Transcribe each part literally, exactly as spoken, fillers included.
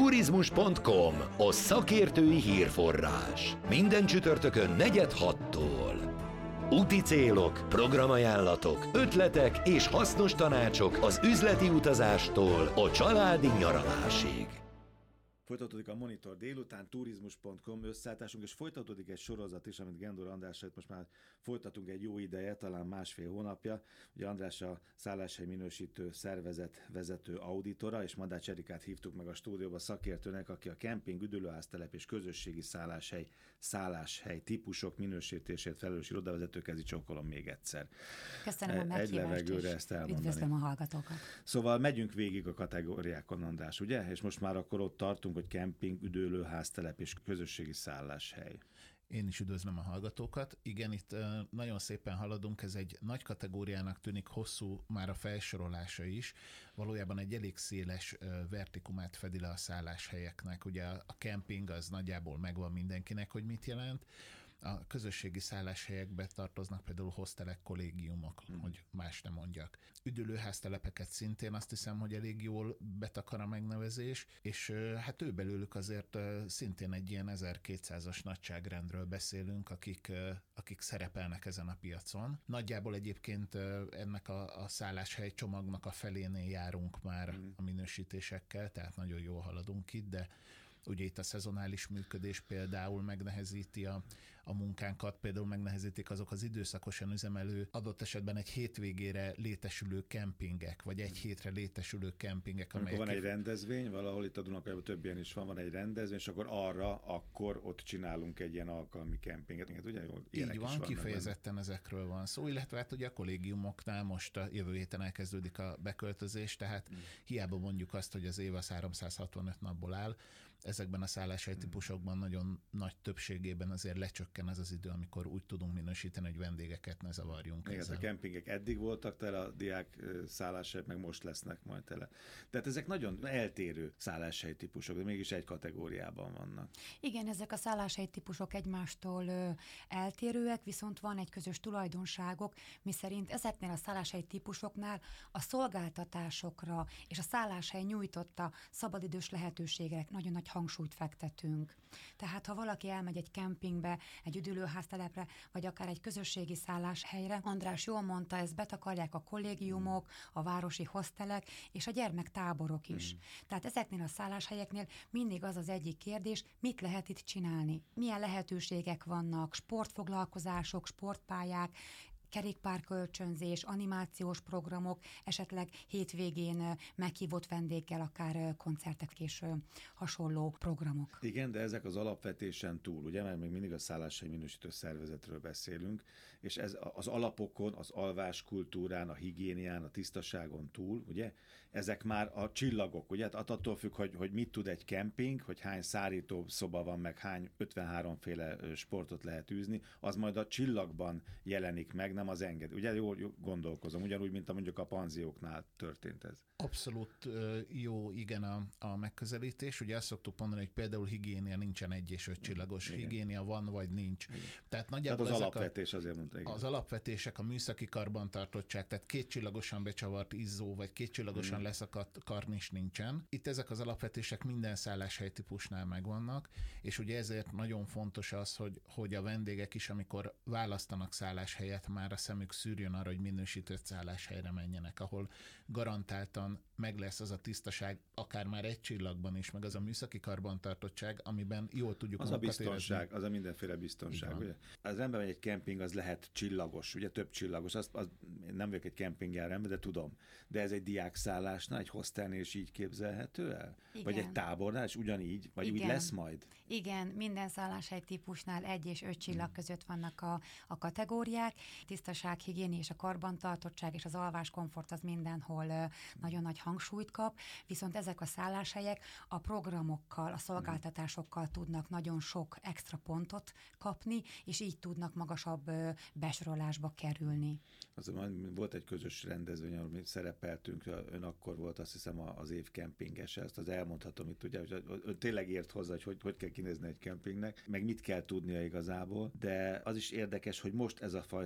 Turizmus pont com, a szakértői hírforrás. Minden csütörtökön negyed hattól. Úti célok, programajánlatok, ötletek és hasznos tanácsok az üzleti utazástól a családi nyaralásig. Folytatódik a Monitor délután, Turizmus pont com összeállításunk, és folytatódik egy sorozat is, amit Gendor Andrással most már folytatunk egy jó ideje, talán másfél hónapja. Ugye András a szálláshely minősítő szervezet vezető auditora, és Madács Erikát hívtuk meg a stúdióba szakértőnek, aki a kemping, üdülőháztelep és közösségi szálláshely, szálláshely típusok minősítését felelős irodavezetőkezi csókolom még egyszer. Köszönöm a meghívást, egy levegőre ezt elmondani. Üdvözlöm a hallgatókat. Szóval megyünk végig a kategóriákon, András, ugye? És most már akkor ott tartunk, hogy kemping, üdülőháztelep és közösségi szálláshely. Én is üdvözlöm a hallgatókat. Igen, itt nagyon szépen haladunk, ez egy nagy kategóriának tűnik, hosszú már a felsorolása is. Valójában egy elég széles vertikumát fedi le a szálláshelyeknek. Ugye a kemping az nagyjából megvan mindenkinek, hogy mit jelent. A közösségi szálláshelyekbe tartoznak például hostelek, kollégiumok, hmm. hogy más nem mondjak. Üdülőháztelepeket szintén azt hiszem, hogy elég jól betakar a megnevezés, és hát ő belőlük azért szintén egy ilyen ezerkétszázas nagyságrendről beszélünk, akik, akik szerepelnek ezen a piacon. Nagyjából egyébként ennek a, a szálláshely csomagnak a felénél járunk már hmm. a minősítésekkel, tehát nagyon jól haladunk itt, de ugye itt a szezonális működés például megnehezíti a, a munkánkat, például megnehezítik azok az időszakosan üzemelő, adott esetben egy hétvégére létesülő kempingek, vagy egy hétre létesülő kempingek. Amikor van egy rendezvény, valahol itt a Dunakajában több ilyen is van, van egy rendezvény, és akkor arra, akkor ott csinálunk egy ilyen alkalmi kempinget. Ugye, jól, így van, kifejezetten benne. Ezekről van szó, illetve hát ugye a kollégiumoknál most a jövő héten elkezdődik a beköltözés, tehát hmm. hiába mondjuk azt, hogy az év az háromszázhatvanöt napból áll, ezekben a szálláshelytípusokban nagyon nagy többségében azért lecsökken ez az idő, amikor úgy tudunk minősíteni, hogy vendégeket ne zavarjunk. Igen, a kempingek eddig voltak tele, a diák szálláshelyek meg most lesznek majd tele. Tehát ezek nagyon eltérő szálláshelytípusok, de mégis egy kategóriában vannak. Igen, ezek a szálláshelytípusok egymástól ö, eltérőek, viszont van egy közös tulajdonságok, miszerint ezeknél a szálláshelytípusoknál a szolgáltatásokra és a szálláshely nyújtotta szabadidős lehetőségek nagyon nagy hangsúlyt fektetünk. Tehát ha valaki elmegy egy kempingbe, egy üdülőháztelepre, vagy akár egy közösségi szálláshelyre, András jól mondta, ezt betakarják a kollégiumok, a városi hostelek és a gyermektáborok is. Mm. Tehát ezeknél a szálláshelyeknél mindig az az egyik kérdés, mit lehet itt csinálni? Milyen lehetőségek vannak, sportfoglalkozások, sportpályák, kerékpárkölcsönzés, animációs programok, esetleg hétvégén meghívott vendéggel, akár koncertek és hasonló programok. Igen, de ezek az alapvetésen túl, ugye, mert még mindig a szálláshely minősítő szervezetről beszélünk, és ez az alapokon, az alváskultúrán, a higiénián, a tisztaságon túl, ugye, ezek már a csillagok, ugye, hát attól függ, hogy, hogy mit tud egy kemping, hogy hány szárító szoba van, meg hány ötvenhárom féle sportot lehet űzni, az majd a csillagban jelenik meg, nem az enged. Ugye jól gondolkozom, ugyanúgy, mint a mondjuk a panzióknál történt ez. Abszolút jó, igen a, a megközelítés. Ugye azt szoktuk mondani, hogy például higiénia nincsen egy és öt csillagos. Igen. Higiénia van, vagy nincs. Igen. Tehát nagyjából tehát az ezek alapvetés a, azért mondta, igen. Az alapvetések, a műszaki karbantartottság, tehát kétcsillagosan becsavart izzó, vagy kétcsillagosan hmm. leszakadt karnis nincsen. Itt ezek az alapvetések minden szálláshelytípusnál megvannak, és ugye ezért nagyon fontos az, hogy, hogy a vendégek is, amikor választanak szálláshelyet, már a szemük szűrjön arra, hogy minősített szálláshelyre menjenek, ahol garantáltan meg lesz az a tisztaság, akár már egy csillagban is, meg az a műszaki karbantartottság, amiben jól tudjuk az a biztonság, érezni. Az a mindenféle biztonság. Ugye? Az ember egy kemping, az lehet csillagos, ugye több csillagos, az, az, nem vagyok egy kempingjáró ember, de tudom. De ez egy diákszállásnál, egy hostelnél is így képzelhető el? Igen. Vagy egy tábornál is ugyanígy? Vagy Igen. úgy lesz majd? Igen, minden szálláshely típusnál egy és öt csillag hmm. között vannak a, a kategóriák. Tisztaság, higiénia és a karbantartottság és az alváskomfort az mindenhol nagyon nagy hangsúlyt kap, viszont ezek a szálláshelyek a programokkal, a szolgáltatásokkal tudnak nagyon sok extra pontot kapni, és így tudnak magasabb besorolásba kerülni. Az, volt egy közös rendezvény, ahol mi szerepeltünk, ön akkor volt, azt hiszem, az év kempingese, ezt az elmondhatom itt, ugye, hogy ön tényleg ért hozzá, hogy, hogy hogy kell kinézni egy kempingnek, meg mit kell tudnia igazából, de az is érdekes, hogy most ez a fajta minőség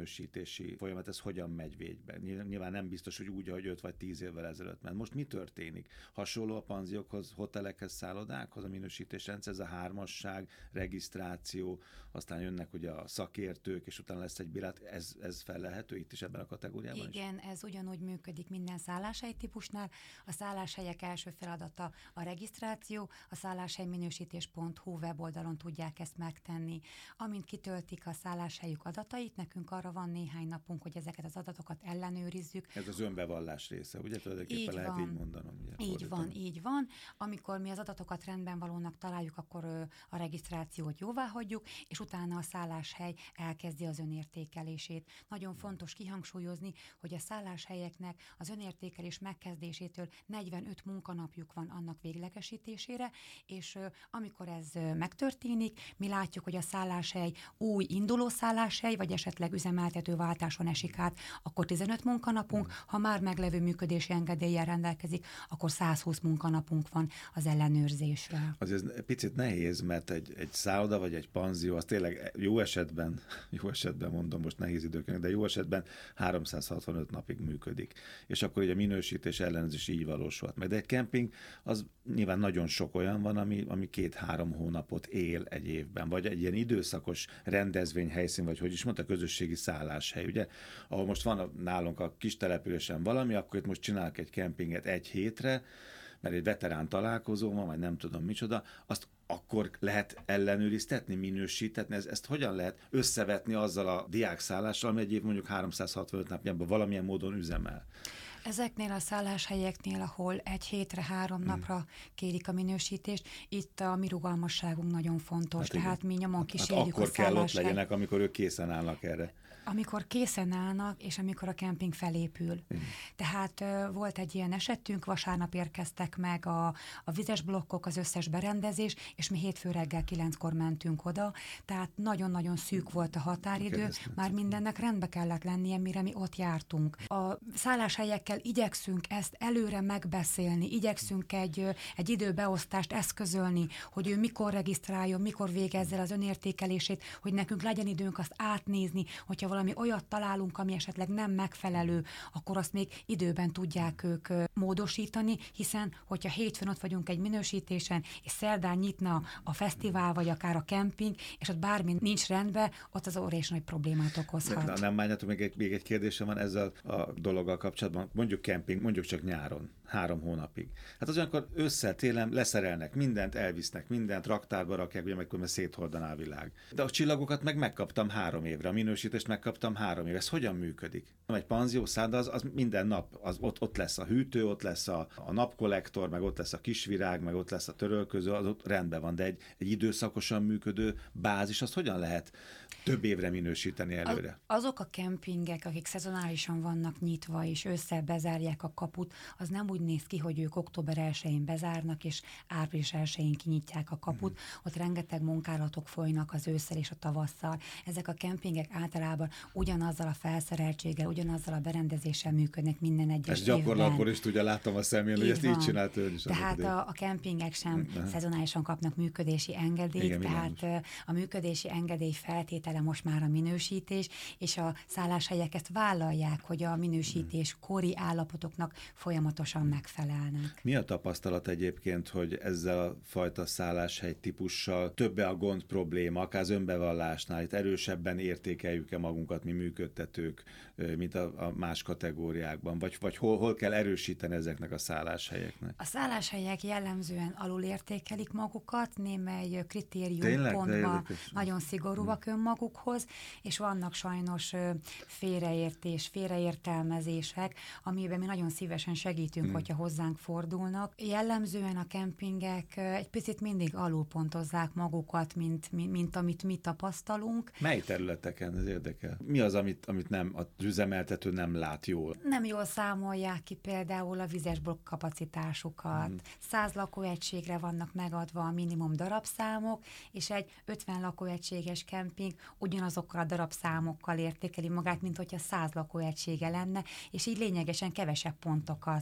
minősítési folyamat, ez hogyan megy végbe? Nyilván nem biztos, hogy úgy, ahogy öt vagy tíz évvel ezelőtt ment. Most mi történik? Hasonló a panziókhoz, hotelekhez, szállodákhoz a minősítésrendszer, ez a hármasság, regisztráció, aztán jönnek ugye a szakértők, és utána lesz egy bírát, ez, ez fellelhető itt is ebben a kategóriában? Igen, is? ez ugyanúgy működik minden szálláshely típusnál. A szálláshelyek első feladata a regisztráció, a szálláshelyminősítés pont hu weboldalon tudják ezt megtenni. Amint kitöltik a szálláshelyük adatait, nekünk arra van néhány napunk, hogy ezeket az adatokat ellenőrizzük. Ez az önbevallás része, ugye? Tulajdonképpen így lehet van. így mondanom. Ugye, így fordítom. van, így van. Amikor mi az adatokat rendben valónak találjuk, akkor ö, a regisztrációt jóvá hagyjuk, és utána a szálláshely elkezdi az önértékelését. Nagyon fontos kihangsúlyozni, hogy a szálláshelyeknek az önértékelés megkezdésétől negyvenöt munkanapjuk van annak véglegesítésére, és ö, amikor ez ö, megtörténik, mi látjuk, hogy a szálláshely új induló szálláshely, vagy esetleg üzemeltető váltáson esik át, akkor tizenöt munkanapunk, ha már meglevő működési engedéllyel rendelkezik, akkor százhúsz munkanapunk van az ellenőrzésre. Azért picit nehéz, mert egy, egy szálloda vagy egy panzió, az tényleg jó esetben, jó esetben mondom, most nehéz időkön, de jó esetben háromszázhatvanöt napig működik. És akkor ugye a minősítés ellenőrzés így valósulhat meg. De egy kemping, az nyilván nagyon sok olyan van, ami, ami két-három hónapot él egy évben, vagy egy ilyen időszakos rendezvényhelyszín, vagy hogy is mondta, közösségi szálláshely, ugye? Ahol most van a, nálunk a kis településen valami, akkor itt most csinálok egy kempinget egy hétre, mert egy veterán találkozó van, vagy nem tudom micsoda, azt akkor lehet ellenőriztetni, minősítetni, ez, ezt hogyan lehet összevetni azzal a diákszállással, ami egy év mondjuk háromszázhatvanöt napjában valamilyen módon üzemel? Ezeknél a szálláshelyeknél, ahol egy hétre, három hmm. napra kérik a minősítést, itt a mi rugalmasságunk nagyon fontos, hát tehát mi nyomon kísérjük hát akkor a szálláshely. kell ott legyenek, amikor ők készen állnak erre. Amikor készen állnak, és amikor a kemping felépül. Mm. Tehát uh, volt egy ilyen esetünk, vasárnap érkeztek meg a, a vizes blokkok, az összes berendezés, és mi hétfő reggel kilenckor mentünk oda, tehát nagyon-nagyon szűk volt a határidő, okay, már mindennek rendbe kellett lennie, mire mi ott jártunk. A szálláshelyekkel igyekszünk ezt előre megbeszélni, igyekszünk egy, egy időbeosztást eszközölni, hogy ő mikor regisztráljon, mikor végezze az önértékelését, hogy nekünk legyen időnk azt átnézni, hogyha valami olyat találunk, ami esetleg nem megfelelő, akkor azt még időben tudják ők módosítani, hiszen hogyha hétfőn ott vagyunk egy minősítésen, és szerdán nyitna a fesztivál, vagy akár a kemping, és ott bármi nincs rendben, ott az óriási nagy problémát okozhat. De, nem bánjátok, még egy, még egy kérdésem van ezzel a dologgal kapcsolatban. Mondjuk kemping, mondjuk csak nyáron, három hónapig. Hát az olyankor ősszel, télen leszerelnek mindent, elvisznek mindent, raktárba rakják, ugye meg különben széthordaná a világ. De a csillagokat meg megkaptam három évre, a minősítést megkaptam három évre. Ez hogyan működik? Egy panzió szálloda, az, az minden nap, az, ott, ott lesz a hűtő, ott lesz a, a napkollektor, meg ott lesz a kisvirág, meg ott lesz a törölköző, az ott rendben van, de egy, egy időszakosan működő bázis, azt hogyan lehet több évre minősíteni előre? Az, azok a kempingek, akik szezonálisan vannak nyitva, és ősszel bezárják a kaput, az nem úgy néz ki, hogy ők október elsején bezárnak, és április elsején kinyitják a kaput. Mm. Ott rengeteg munkálatok folynak az ősszel és a tavasszal. Ezek a kempingek általában ugyanazzal a felszereltséggel, ugyanazzal a berendezéssel működnek minden egyes ezt évben. Ezt gyakorlatból is tudja, láttam a szemén, hogy ezt így csinált ön is. Tehát a, a kempingek sem uh-huh. szezonálisan kapnak működési engedélyt, igen, tehát igen. a működési engedély feltétele most már a minősítés, és a szálláshelyek ezt vállalják, hogy a minősítés kori állapotoknak folyamatosan megfelelnek. Mi a tapasztalat egyébként, hogy ezzel a fajta szálláshely típussal többe a gond probléma, akár az önbevallásnál, itt erősebben értékeljük-e magunkat mi működtetők, mint a, a más kategóriákban, vagy, vagy hol, hol kell erősíteni ezeknek a szálláshelyeknek? A szálláshelyek jellemzően alulértékelik magukat, némely kritériumpontban nagyon szigorúak hmm. önmagukhoz, és vannak sajnos félreértés, félreértelmezések, amiben mi nagyon szívesen segítünk, hmm. hogyha hozzánk fordulnak. Jellemzően a kempingek egy picit mindig alulpontozzák magukat, mint, mint, mint amit mi tapasztalunk. Mely területeken ez érdekel? Mi az, amit, amit nem, az üzemeltető nem lát jól? Nem jól számolják ki például a vizes blokk kapacitásukat. Hmm. száz lakóegységre vannak megadva a minimum darabszámok, és egy ötven lakóegységes kemping ugyanazokkal a darabszámokkal értékeli magát, mint hogyha száz lakóegysége lenne, és így lényegesen kevesebb pontokat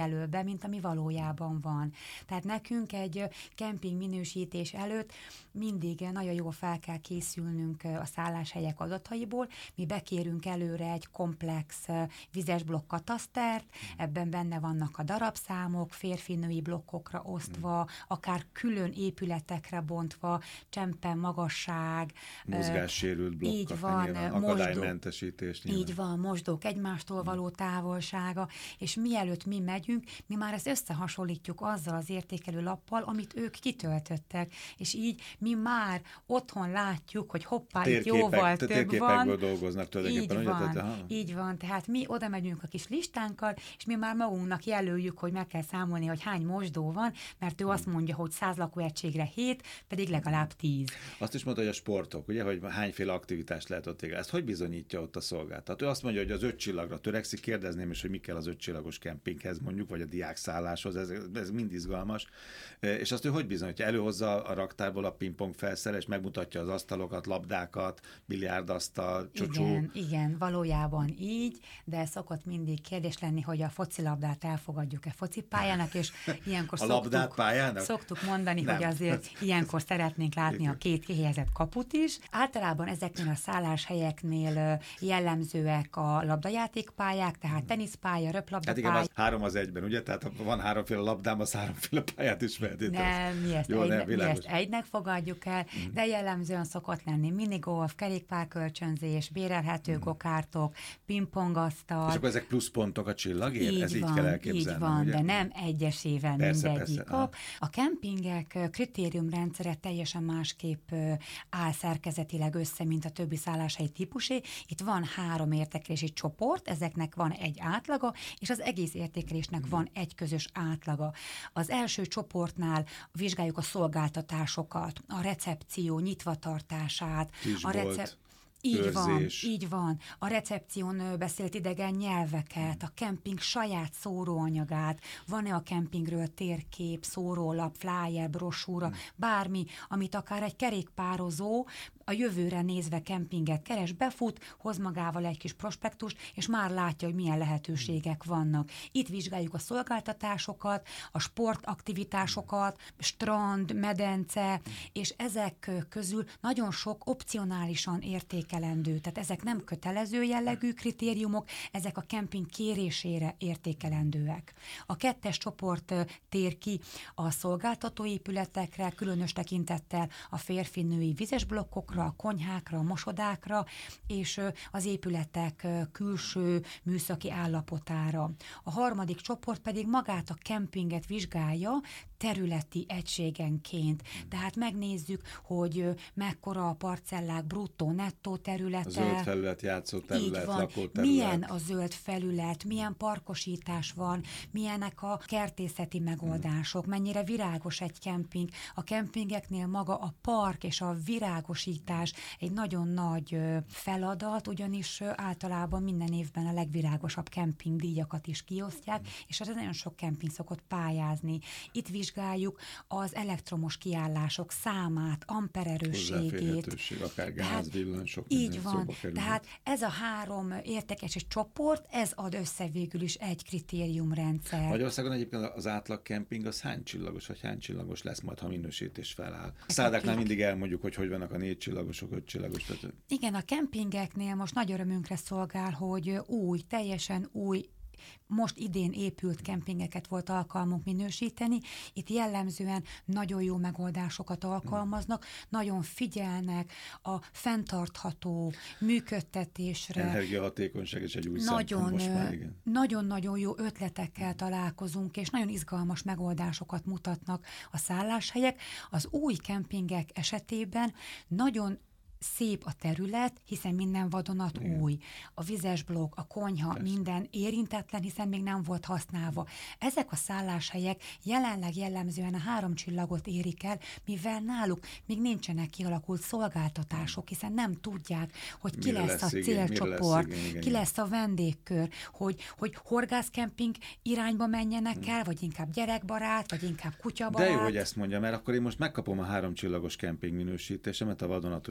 jelöl be, mint ami valójában van. Tehát nekünk egy kemping minősítés előtt mindig nagyon jól fel kell készülnünk a szálláshelyek adataiból. Mi bekérünk előre egy komplex vizes blokk katasztert, ebben benne vannak a darabszámok, férfi-női blokkokra osztva, akár külön épületekre bontva, csempen, magasság. Mozgássérült blokkok, így van, nyilván, akadálymentesítés. Mosdó, így van, mosdók egymástól való távolsága, és mielőtt mi megyünk, mi már ezt összehasonlítjuk azzal az értékelő lappal, amit ők kitöltöttek, és így mi már otthon látjuk, hogy hoppá, itt jóval több van. dolgoznak tulajdonképpen. Így van, tehát, így van, tehát mi oda megyünk a kis listánkkal, és mi már magunknak jelöljük, hogy meg kell számolni, hogy hány mosdó van, mert ő azt mondja, hogy száz lakóegységre hét, pedig legalább tíz. Azt is mondta, hogy a sportok, ugye, hogy hányféle aktivitást lehet ott végezni. Ezt hogy bizonyítja ott a szolgáltató? Ő azt mondja, hogy az öt csillagra törekszik, kérdezném is, hogy mi kell az öt csillagos kempinghez mondjuk, vagy a diákszálláshoz, ez, ez mind izgalmas. És azt ő hogy bizonyítja? Előhozza a raktárból a pingpong felszerelést, megmutatja az asztalokat, labdákat, biliárdasztal, csocsó. Igen, igen, valójában így, de szokott mindig kérdés lenni, hogy a focilabdát elfogadjuk-e focipályának, és ilyenkor a labdát pályának? szoktuk mondani, Nem. hogy azért ilyenkor szeretnénk látni a két kihelyezett kaput is. Általában ezeknél a szálláshelyeknél jellemzőek a labdajátékpályák, tehát teniszpálya, röplabdapálya. Hát igen, az három az egyben, ugye? Tehát ha van háromféle labdám, az háromféle pályát is feltételez. Nem, mi ezt, Jó, egy, nem, mi ezt egynek fogadjuk el, mm. de jellemzően szokott lenni minigolf, kerékpárkölcsönzés, bérelhető mm. gokártok, pingpongasztal. És akkor ezek pluszpontok a csillagért? Így Ez van, így kell elképzelni. Így van, ugye? de nem egyesével persze, mindegyik persze, kap. A kempingek kritériumrendszere teljesen másképp áll szerkezetileg össze, mint a többi szálláshelyi típusé. Itt van három értékelési csoport, ezeknek van egy átlaga, és az egész értékelésnek mm. van egy közös átlaga. Az első csoportnál vizsgáljuk a szolgáltatásokat, a recepció nyitvatartását, Kisbolt. a recept Így Őrzés. van, így van. A recepción beszélt idegen nyelveket, a kemping saját szóróanyagát, van-e a kempingről térkép, szórólap, flyer, brosúra, bármi, amit akár egy kerékpározó a jövőre nézve kempinget keres, befut, hoz magával egy kis prospektust, és már látja, hogy milyen lehetőségek vannak. Itt vizsgáljuk a szolgáltatásokat, a sportaktivitásokat, strand, medence, és ezek közül nagyon sok opcionálisan értékelendő. Tehát ezek nem kötelező jellegű kritériumok, ezek a kemping kérésére értékelendőek. A kettes csoport tér ki a szolgáltatóépületekre, különös tekintettel a férfi-női vizes blokkokra, a konyhákra, a mosodákra, és az épületek külső műszaki állapotára. A harmadik csoport pedig magát a kempinget vizsgálja területi egységenként. Tehát megnézzük, hogy mekkora a parcellák bruttó, nettó területe. A zöld felület, játszóterület, lakóterület. Milyen a zöld felület, milyen parkosítás van, milyenek a kertészeti megoldások, mennyire virágos egy kemping. A kempingeknél maga a park és a virágosítás egy nagyon nagy feladat, ugyanis általában minden évben a legvirágosabb kemping díjakat is kiosztják, és ez nagyon sok kemping szokott pályázni. Itt vizsgáljuk az elektromos kiállások számát, ampererősségét. Akár gáz, villany, sok így van. Tehát ez a három értékes csoport, ez ad össze végül is egy kritériumrendszer. Magyarországon egyébként az átlag kemping az hány csillagos, vagy hány csillagos lesz majd, ha minősítés feláll? A szálláknál mindig elmondjuk, hogy hogy vannak a négy csillagosok, öt csillagos. Tehát... Igen, a kempingeknél most nagy örömünkre szolgál, hogy új, teljesen új, most idén épült kempingeket volt alkalmunk minősíteni. Itt jellemzően nagyon jó megoldásokat alkalmaznak, nagyon figyelnek a fenntartható működtetésre. Energiahatékonyság és egy új nagyon, szempont most már, igen. Nagyon-nagyon jó ötletekkel találkozunk, és nagyon izgalmas megoldásokat mutatnak a szálláshelyek. Az új kempingek esetében nagyon szép a terület, hiszen minden vadonat igen. új. A vizes blokk, a konyha, persze. minden érintetlen, hiszen még nem volt használva. Ezek a szálláshelyek jelenleg jellemzően a három csillagot érik el, mivel náluk még nincsenek kialakult szolgáltatások, hiszen nem tudják, hogy ki mire lesz a igény, célcsoport, lesz igény, igen, ki igen. lesz a vendégkör, hogy, hogy horgászkemping irányba menjenek el, vagy inkább gyerekbarát, vagy inkább kutyabarát. De jó, hogy ezt mondja, mert akkor én most megkapom a három csillagos kemping minősítésemet a vadonatúj kemping,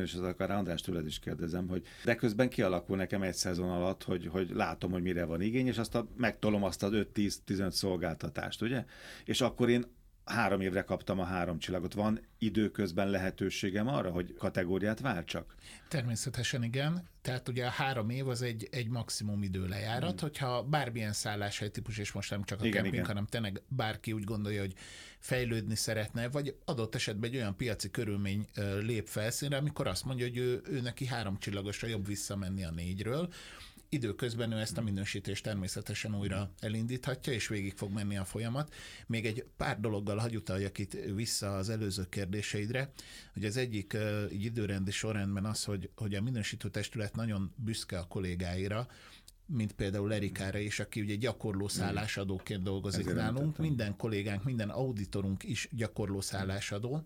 és az akár András tőled is kérdezem, hogy de közben kialakul nekem egy szezon alatt, hogy, hogy látom, hogy mire van igény, és aztán megtolom azt az öt-tíz-tizenöt szolgáltatást, ugye? És akkor én három évre kaptam a három csillagot. Van időközben lehetőségem arra, hogy kategóriát váltsak? Természetesen igen. Tehát ugye a három év az egy, egy maximum időlejárat, hmm. hogyha bármilyen szálláshely típus, és most nem csak a igen, kemping, igen. hanem tényleg bárki úgy gondolja, hogy fejlődni szeretne, vagy adott esetben egy olyan piaci körülmény lép felszínre, amikor azt mondja, hogy ő, ő neki három csillagosra jobb visszamenni a négyről. Időközben ő ezt a minősítést természetesen újra elindíthatja, és végig fog menni a folyamat. Még egy pár dologgal hagy utaljak itt vissza az előző kérdéseidre, hogy az egyik így időrendi sorrendben az, hogy, hogy a minősítő testület nagyon büszke a kollégáira, mint például Erikára is, aki ugye gyakorló szállásadóként dolgozik Ezért nálunk. Említettem. Minden kollégánk, minden auditorunk is gyakorló szállásadó,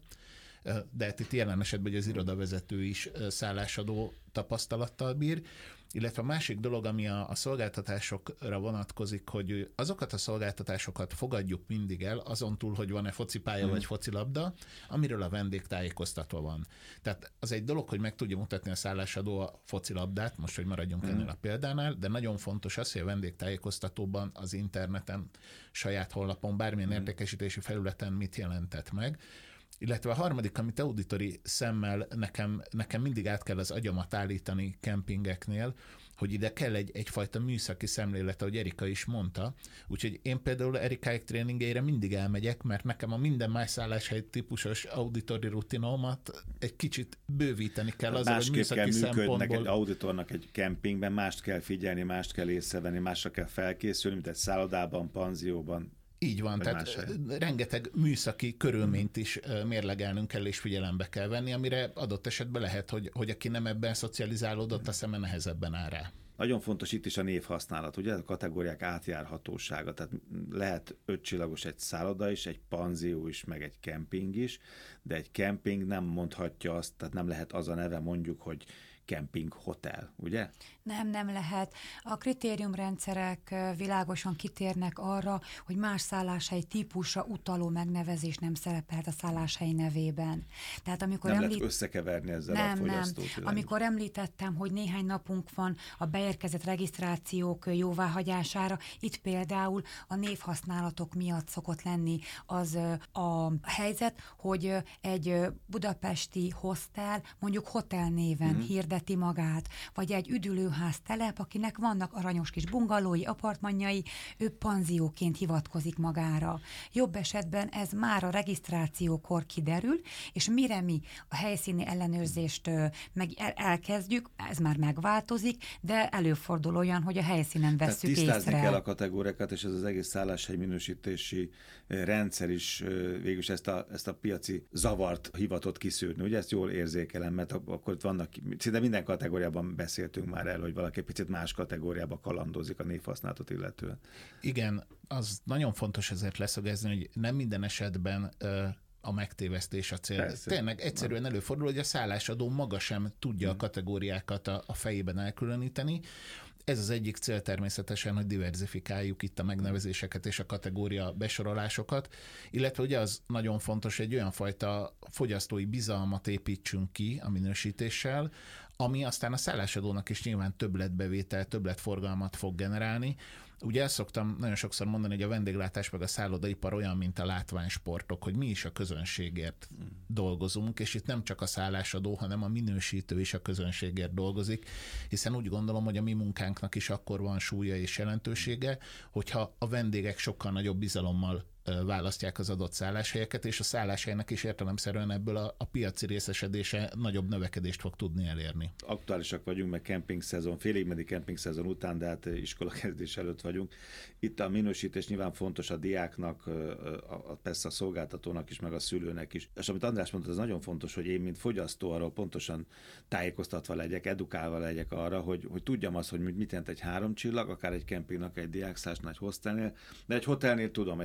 de hát itt jelen esetben hogy az irodavezető is szállásadó tapasztalattal bír. Illetve a másik dolog, ami a, a szolgáltatásokra vonatkozik, hogy azokat a szolgáltatásokat fogadjuk mindig el, azon túl, hogy van-e focipálya mm. vagy focilabda, amiről a vendég tájékoztatva van. Tehát az egy dolog, hogy meg tudja mutatni a szállásadó a focilabdát, most, hogy maradjunk mm. ennél a példánál, de nagyon fontos az, hogy a vendég tájékoztatóban, az interneten, saját honlapon, bármilyen mm. értékesítési felületen mit jelentett meg. Illetve a harmadik, amit auditori szemmel nekem, nekem mindig át kell az agyamat állítani kempingeknél, hogy ide kell egy, egyfajta műszaki szemlélet, ahogy Erika is mondta. Úgyhogy én például Erikáik tréningeire mindig elmegyek, mert nekem a minden más szálláshely típusos auditori rutinomat egy kicsit bővíteni kell azzal, hogy műszaki szempontból. Egy auditornak egy kempingben mást kell figyelni, mást kell észrevenni, másra kell felkészülni, mint egy szállodában, panzióban. Így van, tehát rengeteg műszaki körülményt is mérlegelnünk kell és figyelembe kell venni, amire adott esetben lehet, hogy, hogy aki nem ebben szocializálódott, a szeme nehezebben áll rá. Nagyon fontos itt is a névhasználat, ugye a kategóriák átjárhatósága, tehát lehet ötcsillagos egy szálloda is, egy panzió is, meg egy kemping is, de egy kemping nem mondhatja azt, tehát nem lehet az a neve mondjuk, hogy kemping hotel, ugye? Nem, nem lehet. A kritériumrendszerek világosan kitérnek arra, hogy más szálláshely típusra utaló megnevezés nem szerepelhet a szálláshely nevében. Tehát amikor nem említ... lehet összekeverni ezzel nem, a fogyasztót. Nem. Amikor említettem, hogy néhány napunk van a beérkezett regisztrációk jóváhagyására, itt például a névhasználatok miatt szokott lenni az a helyzet, hogy egy budapesti hostel mondjuk hotel néven mm-hmm. hirdeti magát, vagy egy üdülőház telep, akinek vannak aranyos kis bungalói, apartmanjai, ő panzióként hivatkozik magára. Jobb esetben ez már a regisztrációkor kiderül, és mire mi a helyszíni ellenőrzést meg elkezdjük, ez már megváltozik, de előfordul olyan, hogy a helyszínen vesszük észre. Tehát tisztázni kell a kategóriákat, és ez az egész szálláshely minősítési rendszer is végülis ezt a, ezt a piaci zavart hivatott kiszűrni. Ugye ezt jól érzékelem, mert akkor vannak, szinte minden kategóriában beszéltünk már el, hogy valaki picit más kategóriába kalandozik a névhasználatot illetően. Igen, az nagyon fontos ezért leszögezni, hogy nem minden esetben ö, a megtévesztés a cél. Persze. Tényleg egyszerűen előfordul, hogy a szállásadó maga sem tudja hmm. a kategóriákat a, a fejében elkülöníteni. Ez az egyik cél természetesen, hogy diverzifikáljuk itt a megnevezéseket és a kategória besorolásokat, illetve ugye az nagyon fontos, hogy egy olyan fajta fogyasztói bizalmat építsünk ki a minősítéssel, ami aztán a szállásadónak is nyilván többletbevétel, többletforgalmat fog generálni. Ugye ezt szoktam nagyon sokszor mondani, hogy a vendéglátás meg a szállodaipar olyan, mint a látványsportok, hogy mi is a közönségért mm. dolgozunk, és itt nem csak a szállásadó, hanem a minősítő is a közönségért dolgozik, hiszen úgy gondolom, hogy a mi munkánknak is akkor van súlya és jelentősége, hogyha a vendégek sokkal nagyobb bizalommal választják az adott szálláshelyeket, és a szálláshelynek is értelemszerűen ebből a, a piaci részesedése nagyobb növekedést fog tudni elérni. Aktuálisak vagyunk, meg kemping szezon, félig meddig kemping szezon után, de hát iskolakezdés előtt vagyunk. Itt a minősítés nyilván fontos a diáknak, a, a, persze a szolgáltatónak is, meg a szülőnek is. És amit András mondta, az nagyon fontos, hogy én, mint fogyasztó, arról pontosan tájékoztatva legyek, edukálva legyek arra, hogy, hogy tudjam azt, hogy mit jelent egy három csillag, akár egy kempingnak, egy diákszállásnál, egy hostelnél, de egy hotelnél tudom, egy panzionnál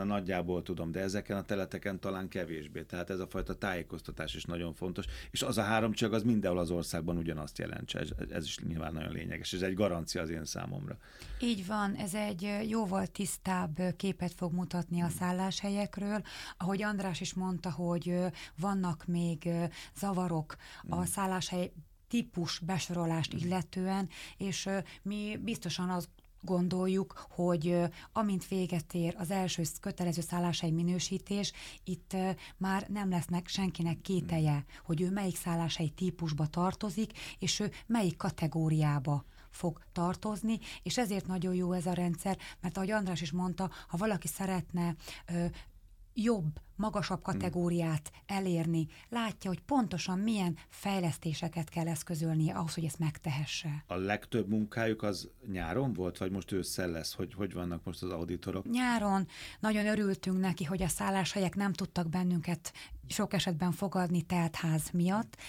nagyjából tudom, de ezeken a teleteken talán kevésbé. Tehát ez a fajta tájékoztatás is nagyon fontos, és az a három csillag az mindenhol az országban ugyanazt jelentse. Ez, ez is nyilván nagyon lényeges, ez egy garancia az én számomra. Így van, ez egy jóval tisztább képet fog mutatni a szálláshelyekről. Ahogy András is mondta, hogy vannak még zavarok a szálláshely típus besorolást illetően, és mi biztosan azt gondoljuk, hogy amint véget ér az első kötelező szálláshely minősítés, itt már nem lesznek senkinek kételje, hogy ő melyik szálláshely típusba tartozik, és ő melyik kategóriába fog tartozni, és ezért nagyon jó ez a rendszer, mert ahogy András is mondta, ha valaki szeretne ö, jobb, magasabb kategóriát elérni, látja, hogy pontosan milyen fejlesztéseket kell eszközölnie ahhoz, hogy ezt megtehesse. A legtöbb munkájuk az nyáron volt, vagy most ősszel lesz? Hogy, hogy vannak most az auditorok? Nyáron nagyon örültünk neki, hogy a szálláshelyek nem tudtak bennünket sok esetben fogadni teltház miatt.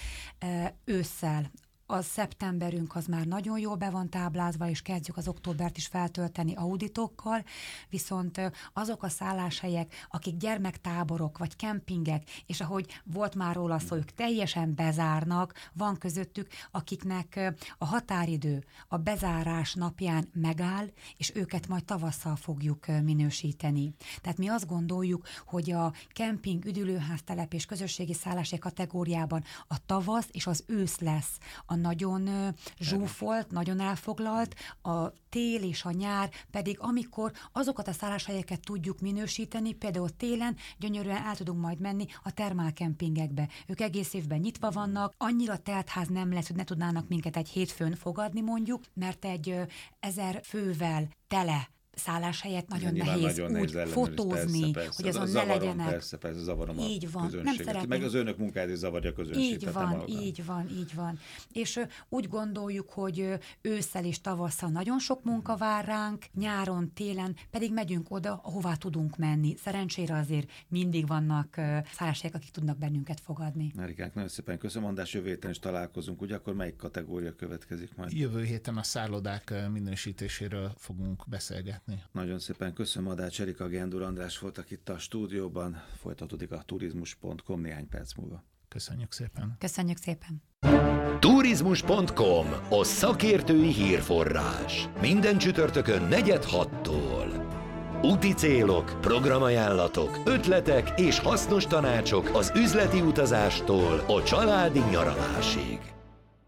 Ősszel a szeptemberünk az már nagyon jól be van táblázva, és kezdjük az októbert is feltölteni auditokkal, viszont azok a szálláshelyek, akik gyermektáborok vagy kempingek, és ahogy volt már róla szó, ők teljesen bezárnak, van közöttük, akiknek a határidő a bezárás napján megáll, és őket majd tavasszal fogjuk minősíteni. Tehát mi azt gondoljuk, hogy a kemping, üdülőháztelep és közösségi szálláshely kategóriában a tavasz és az ősz lesz a nagyon zsúfolt, nagyon elfoglalt, a tél és a nyár pedig, amikor azokat a szálláshelyeket tudjuk minősíteni, például télen gyönyörűen el tudunk majd menni a termálkempingekbe. Ők egész évben nyitva vannak, annyira teltház nem lesz, hogy ne tudnának minket egy hétfőn fogadni mondjuk, mert egy ö, ezer fővel tele szálláshelyet nagyon ja, nehéz nagyon úgy nehéz fotózni, persze, persze. hogy azon zavarom, ne legyenek. Persze, persze, zavarom így a van. közönséget. Nem szeretném. Meg az önök munkáját is zavarja a közönséget. Így van, így van, így van. És ö, úgy gondoljuk, hogy ö, ősszel és tavasszal nagyon sok munka vár ránk, nyáron, télen pedig megyünk oda, ahová tudunk menni. Szerencsére azért mindig vannak ö, szálláshelyek, akik tudnak bennünket fogadni. Erikánk, nagyon szépen köszönöm, András, jövő héten is találkozunk, ugye akkor melyik kategória következik majd? Jövő héten a szállodák minősítéséről fogunk beszélgetni. Nagyon szépen köszönöm, Adács Erika, Gendur András voltak itt a stúdióban, folytatódik a turizmus pont com néhány perc múlva. Köszönjük szépen. Köszönjük szépen. turizmus pont com, a szakértői hírforrás. Minden csütörtökön negyed hattól. Úti célok, programajánlatok, ötletek és hasznos tanácsok az üzleti utazástól a családi nyaralásig.